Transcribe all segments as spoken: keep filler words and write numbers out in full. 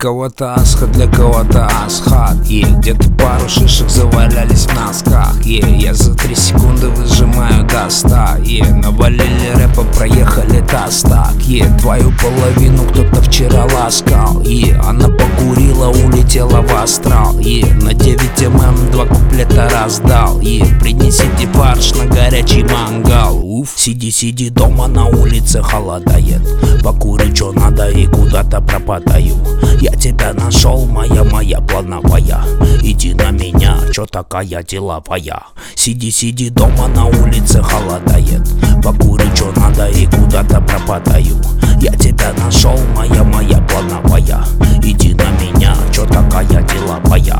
кого-то Асха, для кого-то Асхат. И где-то пару шишек завалялись в носках. И я за три секунды выжимаю до ста. И навалили рэпа, проехали тастак. И твою половину кто-то вчера ласкал. И она покурила, улетела в астрал. И на девять мм два куплета раздал. И принесите фарш на горячий мангал. Уф, сиди, сиди дома, на улице холодает. Покури, чё надо, и куда-то пропадаю. Я тебя нашел, моя, моя плановая. Иди на меня, чё такая деловая. Сиди, сиди дома, на улице холодает. Покури, чё надо, и куда-то пропадаю. Я тебя нашел, моя, моя плановая. Иди на меня, чё такая деловая.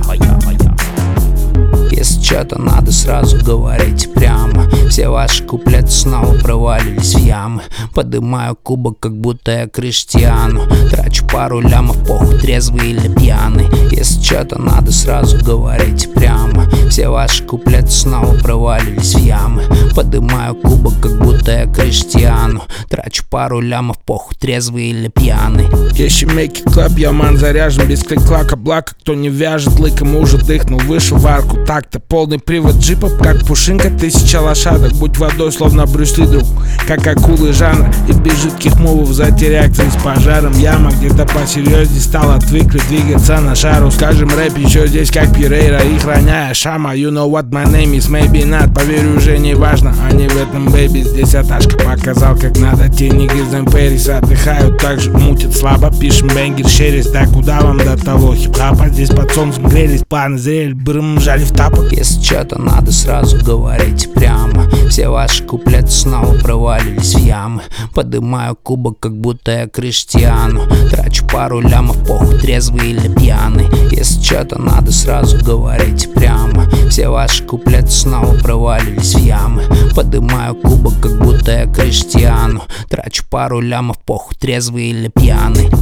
Если что-то надо, сразу говорить прямо. Все ваши куплеты снова провалились в ямы. Подымаю кубок, как будто я Криштиану. Трачу пару лямов, похуй, трезвый или пьяный. Если что-то надо, сразу говорить прямо. Все ваши куплеты снова провалились в ямы. Подымаю кубок, как будто я Криштиану. Трачу пару лямов, похуй, трезвый или пьяный. Если make it club, я ман заряжен без клик-клака, блака. Кто не вяжет, лыком уже дыхнул, вышел в арку. Так-то полный привод джипа, как пушинка, тысяча лошадок. Будь водой, словно Брюс Ли, друг, как акулы жанра. И без жидких мувов зайти реакции с пожаром. Яма где-то посерьезней стала, отвыкли двигаться на шару. Скажем, рэп еще здесь как Пирейра, и храняя шама. You know what my name is, maybe not. Поверю, уже не важно, а не в этом, бэйби. Здесь Аташка показал, как надо. Те нигги из Эмпэриса отдыхают, также мутят слабо. Пишем бенгер, шерсть, да куда вам до того хип-хапа? Здесь под солнцем грелись, планы зрели, брым, жали в тапок. Если что-то надо, сразу говорить прямо. Все ваши куплеты снова провалились в ямы. Подымаю кубок, как будто я Криштиану. Трачу пару лямов, похуй, трезвый или пьяный. Если что-то надо, сразу говорить прямо. Все ваши куплеты снова провалились в ямы. Подымаю кубок, как будто я Криштиану. Трачу пару лямов, похуй, трезвый или пьяный.